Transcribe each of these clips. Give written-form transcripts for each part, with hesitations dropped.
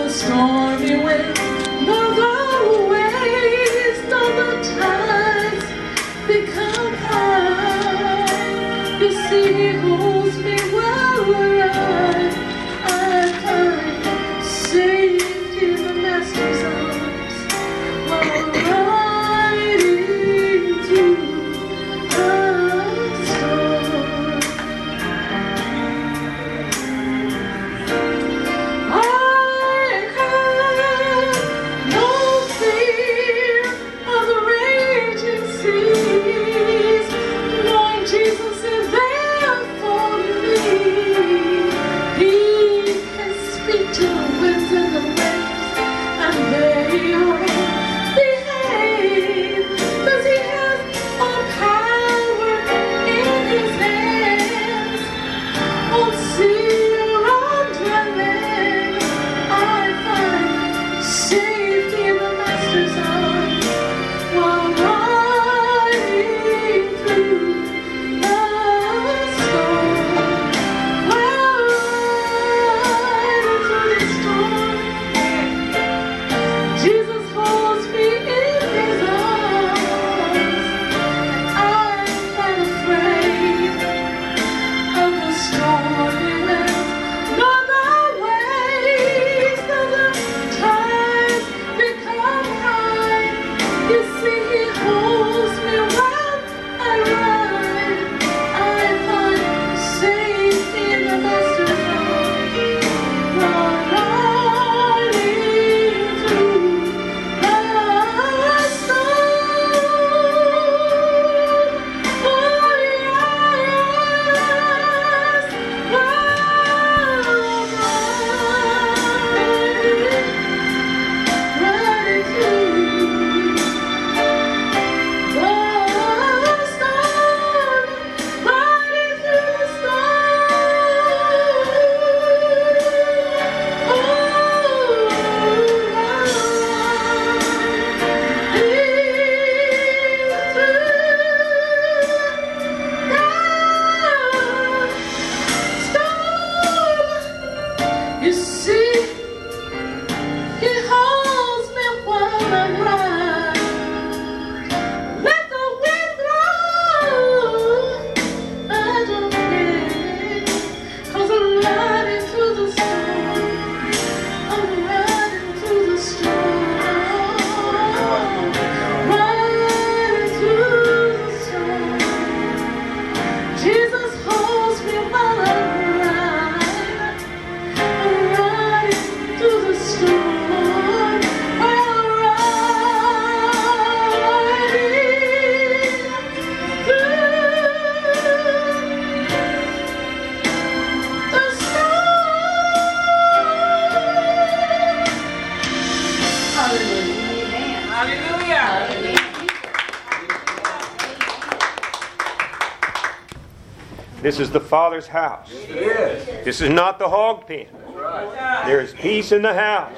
This is the Father's house. This is not the hog pen. There is peace in the house,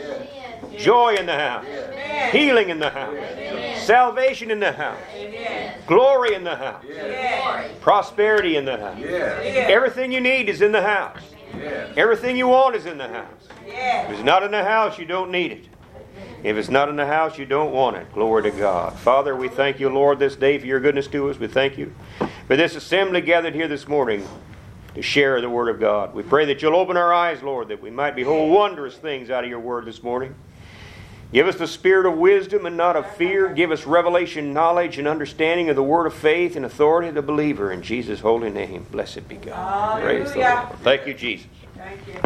joy in the house, healing in the house, salvation in the house, glory in the house, prosperity in the house. Everything you need is in the house. Everything you want is in the house. If it's not in the house, you don't need it. If it's not in the house, you don't want it. Glory to God. Father, we thank you, Lord, this day for your goodness to us. We thank you for this assembly gathered here this morning to share the Word of God. We pray that you'll open our eyes, Lord, that we might behold wondrous things out of your Word this morning. Give us the spirit of wisdom and not of fear. Give us revelation, knowledge, and understanding of the word of faith and authority of the believer. In Jesus' holy name, blessed be God. Praise the Lord. Thank you, Jesus. Thank you.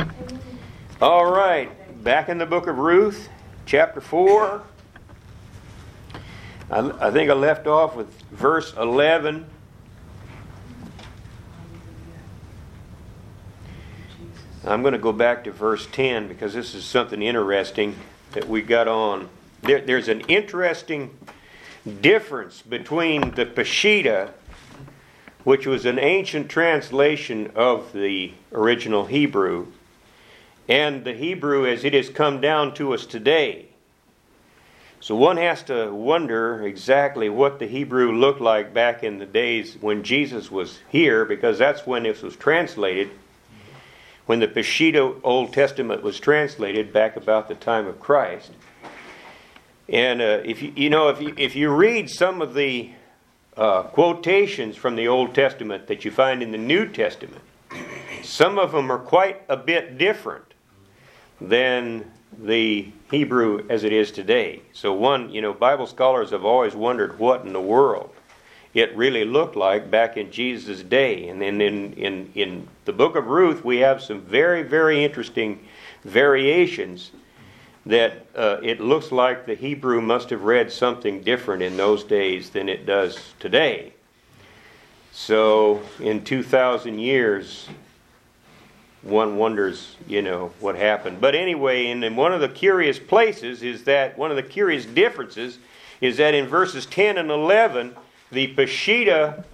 All right, back in the book of Ruth, chapter 4. I think I left off with verse 11. I'm going to go back to verse 10 because this is something interesting that we got on. There's an interesting difference between the Peshitta, which was an ancient translation of the original Hebrew, and the Hebrew as it has come down to us today. So one has to wonder exactly what the Hebrew looked like back in the days when Jesus was here, because that's when this was translated. when the Peshitta Old Testament was translated back about the time of Christ. And if you read some of the quotations from the Old Testament that you find in the New Testament, some of them are quite a bit different than the Hebrew as it is today. So Bible scholars have always wondered what in the world it really looked like back in Jesus' day. And then in the book of Ruth, we have some very, very interesting variations that it looks like the Hebrew must have read something different in those days than it does today. So in 2,000 years, one wonders, what happened. But anyway, in one of the curious places is that, one of the curious differences is that in verses 10 and 11, the Peshitta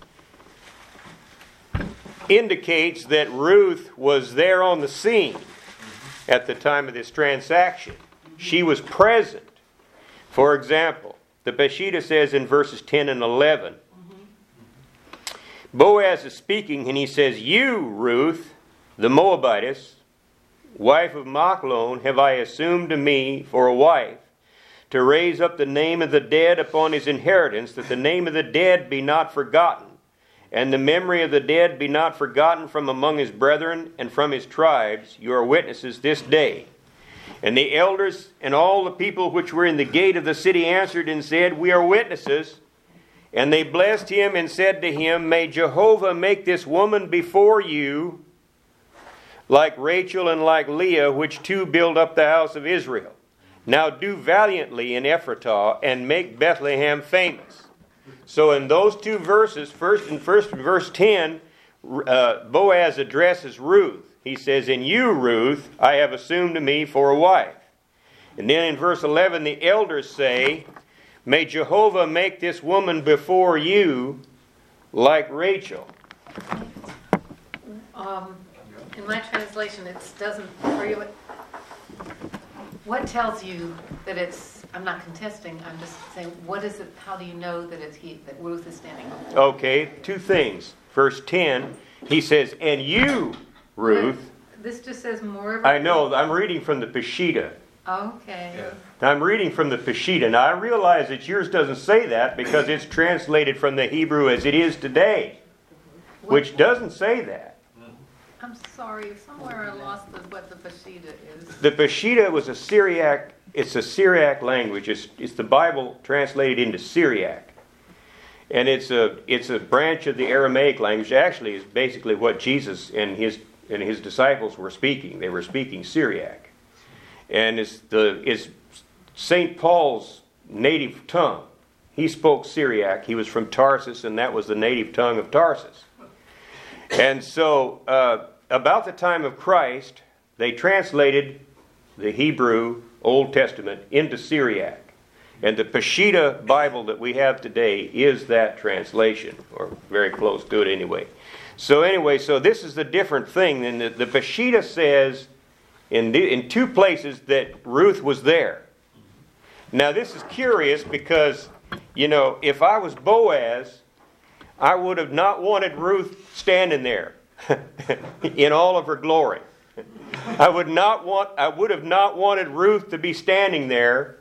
indicates that Ruth was there on the scene at the time of this transaction. She was present. For example, the Peshitta says in verses 10 and 11, Boaz is speaking and he says, "You, Ruth, the Moabitess, wife of Machlon, have I assumed to me for a wife, to raise up the name of the dead upon his inheritance, that the name of the dead be not forgotten, and the memory of the dead be not forgotten from among his brethren and from his tribes. You are witnesses this day." And the elders and all the people which were in the gate of the city answered and said, "We are witnesses." And they blessed him and said to him, "May Jehovah make this woman before you like Rachel and like Leah, which two build up the house of Israel. Now do valiantly in Ephratah and make Bethlehem famous." So in those two verses, first in verse 10, Boaz addresses Ruth. He says, "And you, Ruth, I have assumed to me for a wife." And then in verse 11, the elders say, "May Jehovah make this woman before you like Rachel." In my translation, it doesn't. What tells you that it's? I'm not contesting. I'm just saying, what is it? How do you know that it's that Ruth is standing up? Okay, two things. Verse 10, he says, "And you, Ruth." This just says moreover. I know. I'm reading from the Peshitta. Okay. Yeah. I'm reading from the Peshitta. Now I realize that yours doesn't say that because it's translated from the Hebrew as it is today, which doesn't say that. I'm sorry. Somewhere I lost what the Peshitta is. The Peshitta was a Syriac. It's a Syriac language. It's the Bible translated into Syriac, and it's a branch of the Aramaic language. Actually, is basically what Jesus and his disciples were speaking. They were speaking Syriac, and it's St. Paul's native tongue. He spoke Syriac. He was from Tarsus, and that was the native tongue of Tarsus. And so, about the time of Christ, they translated the Hebrew Old Testament into Syriac. And the Peshitta Bible that we have today is that translation, or very close to it anyway. So this is the different thing. And the Peshitta says in two places that Ruth was there. Now this is curious because, if I was Boaz, I would have not wanted Ruth standing there in all of her glory. I would have not wanted Ruth to be standing there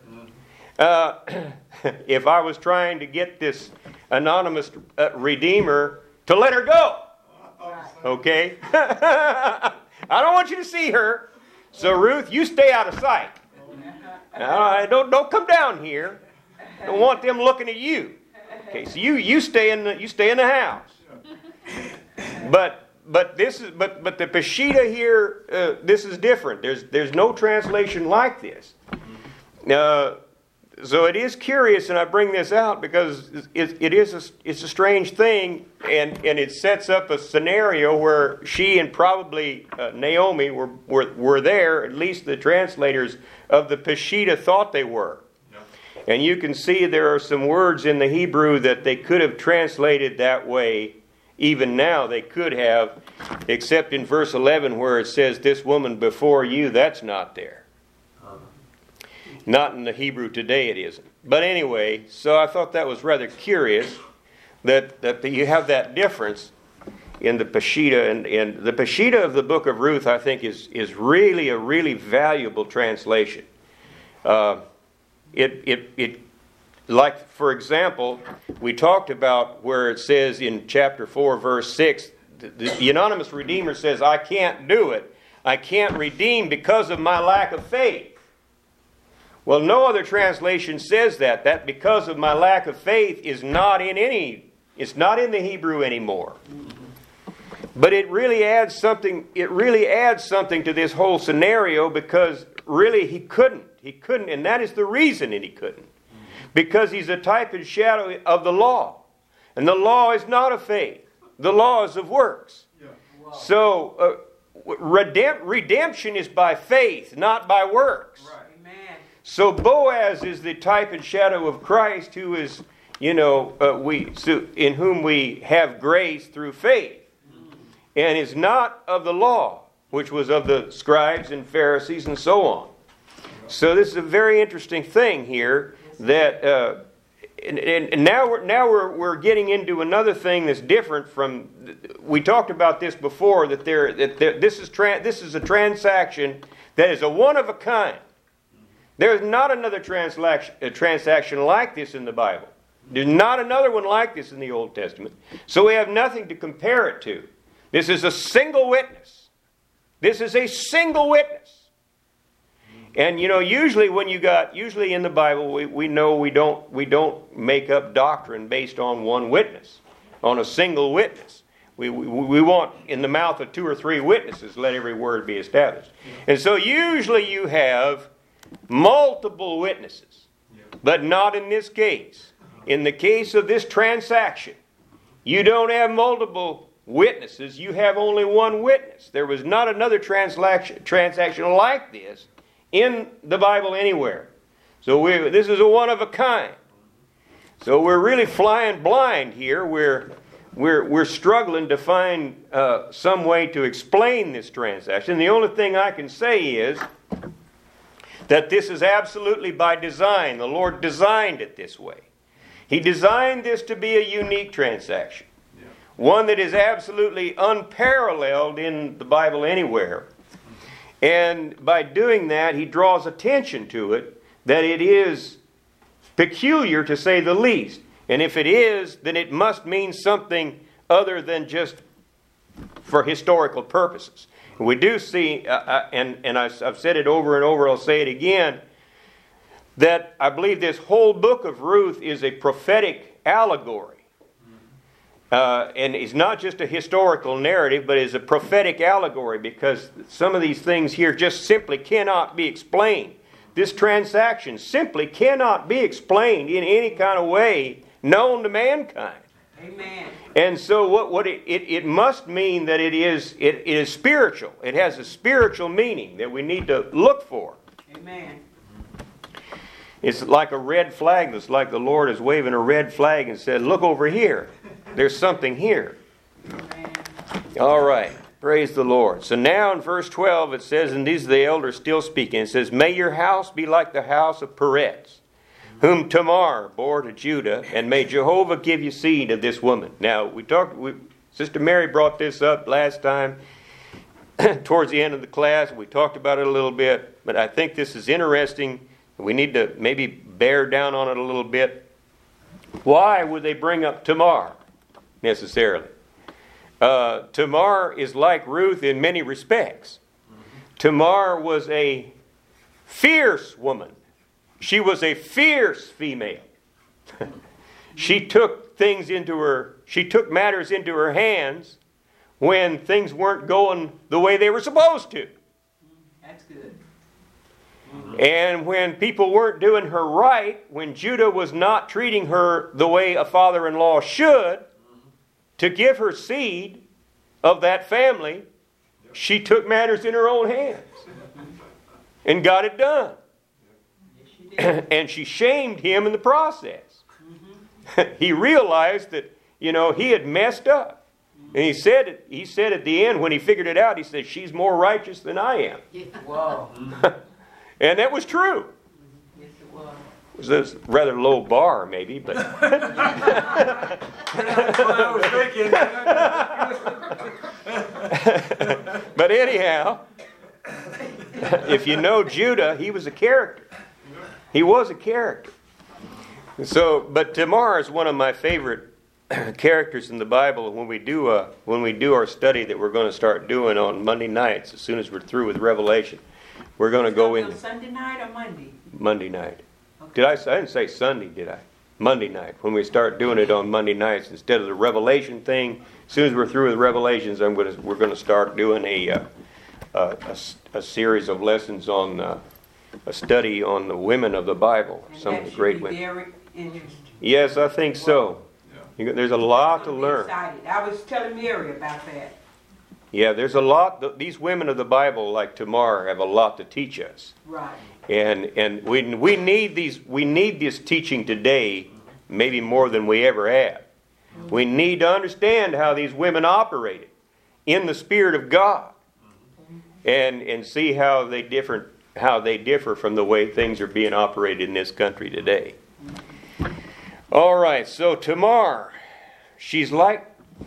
if I was trying to get this anonymous redeemer to let her go. Okay? I don't want you to see her. So Ruth, you stay out of sight. Don't come down here. Don't want them looking at you. Okay, so you stay in the house. But the Peshitta here, this is different. There's no translation like this. So it is curious, and I bring this out because it's a strange thing, and it sets up a scenario where she and probably Naomi were there. At least the translators of the Peshitta thought they were. And you can see there are some words in the Hebrew that they could have translated that way. Even now they could have, except in verse 11 where it says, "This woman before you," that's not there. Not in the Hebrew today it isn't. But anyway, so I thought that was rather curious that you have that difference. in the Peshitta, and the Peshitta of the book of Ruth, I think, is really a really valuable translation. Like, for example, we talked about where it says in chapter 4, verse 6, the Anonymous Redeemer says, I can't do it. I can't redeem because of my lack of faith. Well, no other translation says that. That because of my lack of faith is not in it's not in the Hebrew anymore. But it really adds something to this whole scenario, because really he couldn't, and that is the reason that he couldn't. Because he's a type and shadow of the law. And the law is not of faith. The law is of works. Yeah. Wow. So redemption is by faith, not by works. Right. Amen. So Boaz is the type and shadow of Christ, who is, in whom we have grace through faith. And is not of the law, which was of the scribes and Pharisees and so on. So this is a very interesting thing here. That and now we're getting into another thing that's different from. We talked about this before, that this is a transaction that is a one of a kind. There is not another transaction like this in the Bible. There's not another one like this in the Old Testament. So we have nothing to compare it to. This is a single witness. This is a single witness. And usually in the Bible, we know we don't make up doctrine based on one witness, on a single witness. We want, in the mouth of 2 or 3 witnesses, let every word be established. And so usually you have multiple witnesses, but not in this case. In the case of this transaction, you don't have multiple witnesses. You have only one witness. There was not another transaction like this in the Bible anywhere. So this is a one of a kind. So we're really flying blind here. We're struggling to find some way to explain this transaction. The only thing I can say is that this is absolutely by design. The Lord designed it this way. He designed this to be a unique transaction. One that is absolutely unparalleled in the Bible anywhere. And by doing that, he draws attention to it, that it is peculiar, to say the least. And if it is, then it must mean something other than just for historical purposes. We do see, and I've said it over and over, I'll say it again, that I believe this whole book of Ruth is a prophetic allegory. And it's not just a historical narrative, but it's a prophetic allegory, because some of these things here just simply cannot be explained. This transaction simply cannot be explained in any kind of way known to mankind. Amen. And so what it must mean that it is spiritual. It has a spiritual meaning that we need to look for. Amen. It's like a red flag. It's like the Lord is waving a red flag and said, look over here. There's something here. Amen. All right. Praise the Lord. So now in verse 12 it says, and these are the elders still speaking, it says, may your house be like the house of Perez, whom Tamar bore to Judah, and may Jehovah give you seed of this woman. Now, Sister Mary brought this up last time towards the end of the class. We talked about it a little bit, but I think this is interesting. We need to maybe bear down on it a little bit. Why would they bring up Tamar necessarily? Tamar is like Ruth in many respects. Tamar was a fierce woman. She was a fierce female. She took matters into her hands when things weren't going the way they were supposed to. That's good. And when people weren't doing her right, when Judah was not treating her the way a father-in-law should, to give her seed of that family, she took matters in her own hands and got it done. And she shamed him in the process. He realized that, he had messed up. And he said at the end, when he figured it out, he said, she's more righteous than I am. Wow. And that was true. Yes, it was. was a rather low bar, maybe, but That's what I was thinking. but anyhow, if you know Judah, he was a character. He was a character. So, but Tamar is one of my favorite characters in the Bible. When we do our study that we're going to start doing on Monday nights, as soon as we're through with Revelation, we're going to go in Sunday night or Monday? Monday night. Okay. I didn't say Sunday, did I? Monday night. When we start doing it on Monday nights instead of the Revelation thing, as soon as we're through with Revelations, we're going to start doing a series of lessons on a study on the women of the Bible, And some of the that great should be women. very interesting. Yes, I think so. There's a lot to I'm learn. excited. I was telling Mary about that. Yeah, there's a lot. These women of the Bible, like Tamar, have a lot to teach us, Right. and we need this teaching today, maybe more than we ever have. We need to understand how these women operated in the Spirit of God, and see how they differ from the way things are being operated in this country today. All right, so Tamar, she's like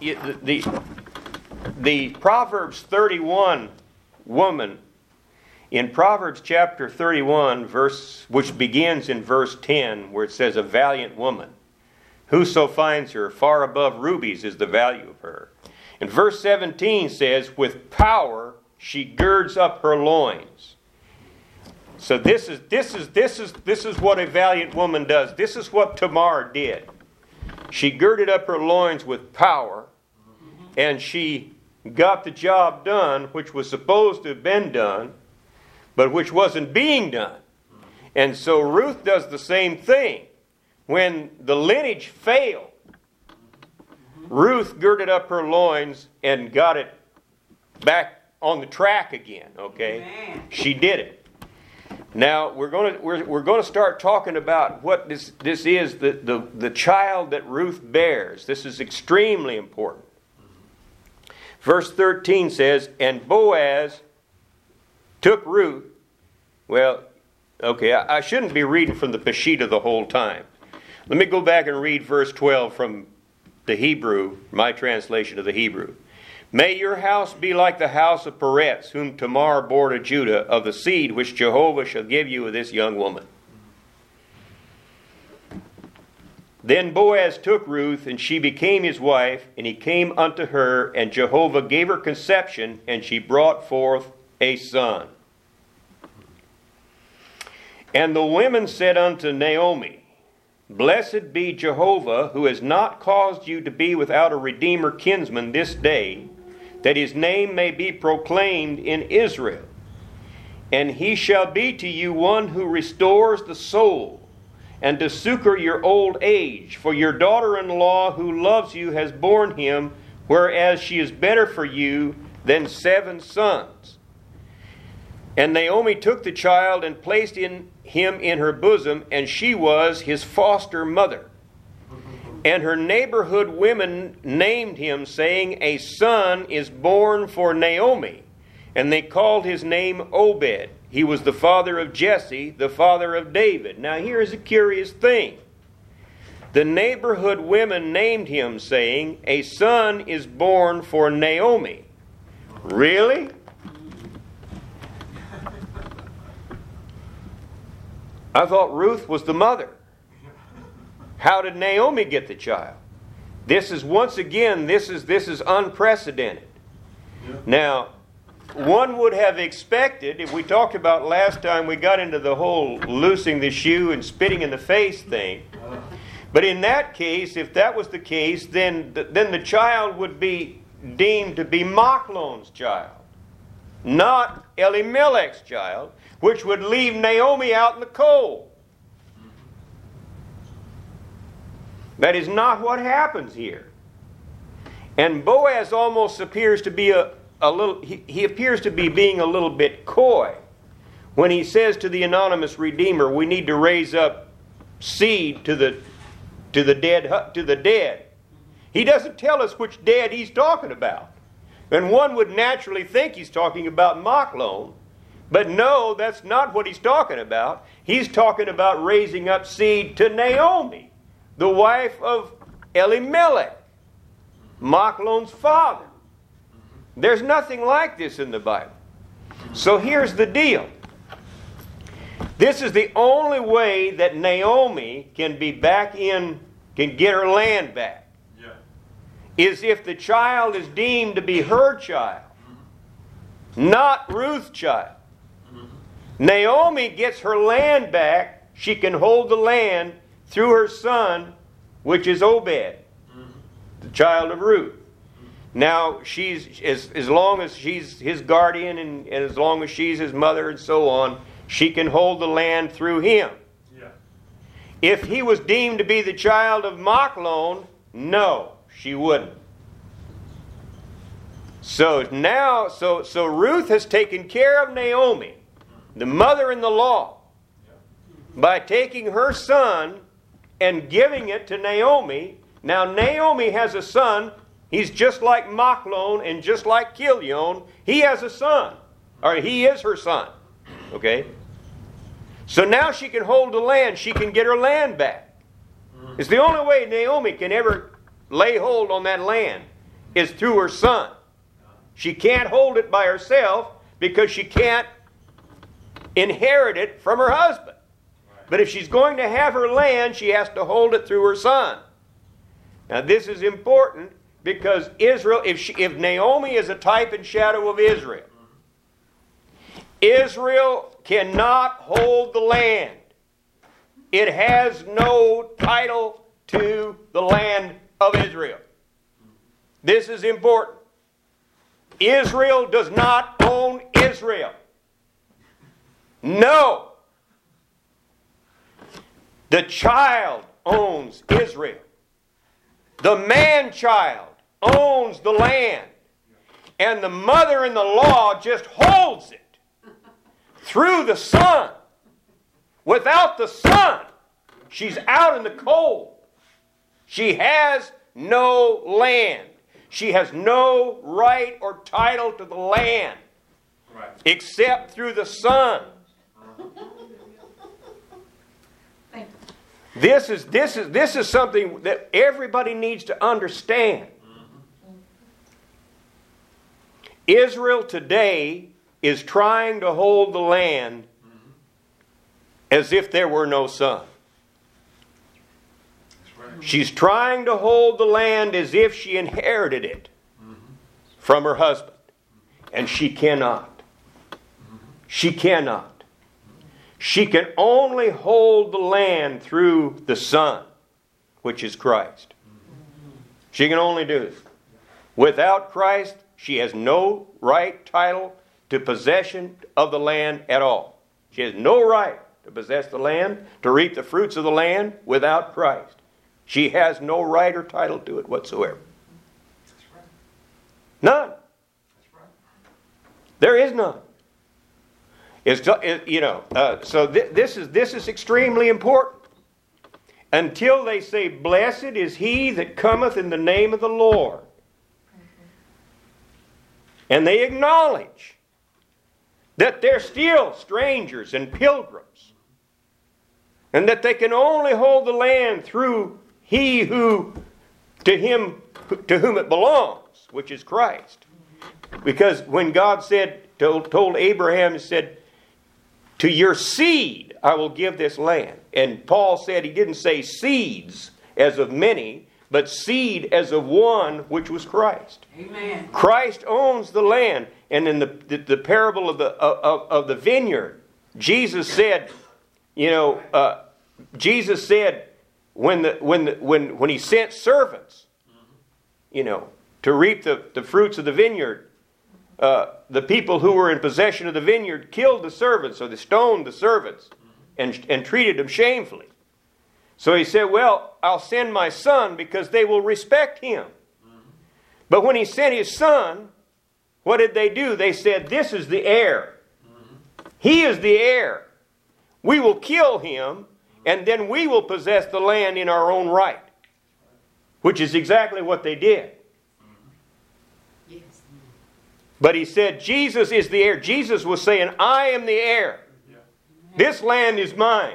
the Proverbs 31 woman. In Proverbs chapter 31, which begins in verse 10, where it says, "A valiant woman, whoso finds her, far above rubies is the value of her." And verse 17 says, "With power she girds up her loins." So this is what a valiant woman does. This is what Tamar did. She girded up her loins with power, and she got the job done, which was supposed to have been done, but which wasn't being done. And so Ruth does the same thing. When the lineage failed, Ruth girded up her loins and got it back on the track again. Okay, Amen. she did it. Now we're going to start talking about what this is, the child that Ruth bears. This is extremely important. Verse 13 says, "And Boaz took Ruth." Well, okay, I shouldn't be reading from the Peshitta the whole time. Let me go back and read verse 12 from the Hebrew, my translation of the Hebrew. "May your house be like the house of Peretz, whom Tamar bore to Judah, of the seed which Jehovah shall give you of this young woman." Then Boaz took Ruth, and she became his wife, and he came unto her, and Jehovah gave her conception, and she brought forth a son. And the women said unto Naomi, "Blessed be Jehovah, who has not caused you to be without a redeemer kinsman this day, that his name may be proclaimed in Israel. And he shall be to you one who restores the soul, and to succor your old age. For your daughter-in-law who loves you has borne him, whereas she is better for you than 7 sons." And Naomi took the child and placed him in her bosom, and she was his foster mother. And her neighborhood women named him, saying, "A son is born for Naomi." And they called his name Obed. He was the father of Jesse, the father of David. Now here's a curious thing. The neighborhood women named him, saying, "A son is born for Naomi." Really? I thought Ruth was the mother. How did Naomi get the child? This is unprecedented. Now, one would have expected, if we talked about last time, we got into the whole loosing the shoe and spitting in the face thing. But in that case, if that was the case, then the child would be deemed to be Machlon's child, not Elimelech's child, which would leave Naomi out in the cold. That is not what happens here. And Boaz almost appears to be he appears to be being a little bit coy when he says to the anonymous redeemer, "We need to raise up seed to the dead." He doesn't tell us which dead he's talking about. And one would naturally think he's talking about Machlon. But no, that's not what he's talking about. he's talking about raising up seed to Naomi, the wife of Elimelech, Machlon's father. There's nothing like this in the Bible. So here's the deal. This is the only way that Naomi can be back in, can get her land back. Yeah. Is if the child is deemed to be her child, not Ruth's child. Naomi gets her land back. She can hold the land through her son, which is Obed, the child of Ruth. Now, she's as long as she's his guardian and as long as she's his mother and so on, she can hold the land through him. Yeah. If he was deemed to be the child of Machlon, no, she wouldn't. So now, so Ruth has taken care of Naomi, the mother-in-law, by taking her son and giving it to Naomi. Now Naomi has a son. He's just like Machlon and just like Chilion. He has a son. Or he is her son. Okay? So now she can hold the land. She can get her land back. It's the only way Naomi can ever lay hold on that land is through her son. She can't hold it by herself because she can't inherit it from her husband. But if she's going to have her land, she has to hold it through her son. Now this is important because Israel, if Naomi is a type and shadow of Israel, Israel cannot hold the land. It has no title to the land of Israel. This is important. Israel does not own Israel. No. The child owns Israel. The man-child owns the land. And the mother-in-law just holds it through the son. Without the son, she's out in the cold. She has no land. She has no right or title to the land except through the son. This is something that everybody needs to understand. Israel today is trying to hold the land as if there were no son. She's trying to hold the land as if she inherited it from her husband. And she cannot. She cannot. She can only hold the land through the Son, which is Christ. She can only do it. Without Christ, she has no right, title to possession of the land at all. She has no right to possess the land, to reap the fruits of the land without Christ. She has no right or title to it whatsoever. None. There is none. So this is extremely important. Until they say, "Blessed is he that cometh in the name of the Lord," and they acknowledge that they're still strangers and pilgrims, and that they can only hold the land through He who, to whom it belongs, which is Christ. Because when God told Abraham, He said, "To your seed I will give this land." And Paul said he didn't say seeds as of many, but seed as of one, which was Christ. Amen. Christ owns the land. And in the parable of the vineyard, Jesus said, Jesus said, when he sent servants, to reap the fruits of the vineyard, the people who were in possession of the vineyard killed the servants, or they stoned the servants and treated them shamefully. So he said, "Well, I'll send my son because they will respect him." But when he sent his son, what did they do? They said, "This is the heir. He is the heir. We will kill him, and then we will possess the land in our own right." Which is exactly what they did. Yes. But he said, Jesus is the heir. Jesus was saying, "I am the heir. This land is mine.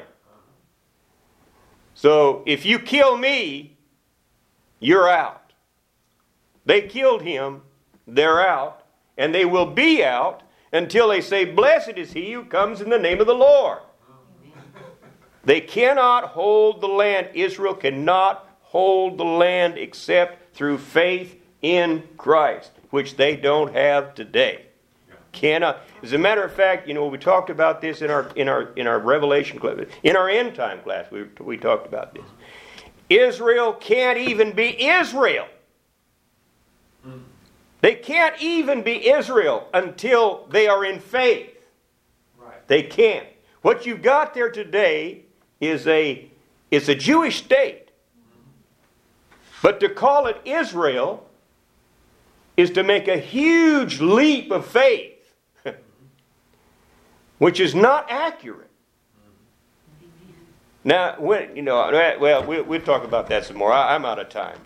So if you kill me, you're out. They killed him, they're out, and they will be out until they say, blessed is he who comes in the name of the Lord. They cannot hold the land. Israel cannot hold the land except through faith in Christ, which they don't have today. Cannot. As a matter of fact, we talked about this in our Revelation class, in our end time class. We talked about this. Israel can't even be Israel. They can't even be Israel until they are in faith. Right. They can't. What you've got there today is a Jewish state. But to call it Israel is to make a huge leap of faith, which is not accurate. Now, we'll talk about that some more. I'm out of time.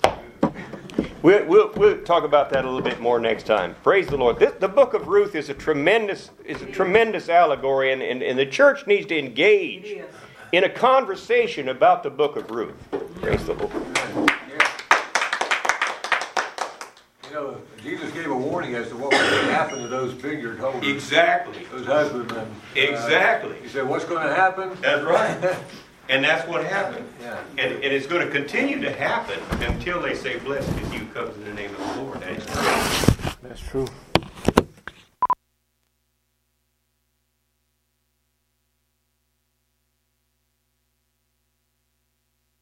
We'll talk about that a little bit more next time. Praise the Lord. The book of Ruth is a tremendous allegory, and the church needs to engage in a conversation about the book of Ruth. Praise the Lord. Jesus gave a warning as to what was going to happen to those vineyard holders. Exactly. Those husbandmen. Exactly. He said, what's going to happen? That's right. And that's what happened. Yeah. And it's going to continue to happen until they say, blessed is you who comes in the name of the Lord. That is true. That's true.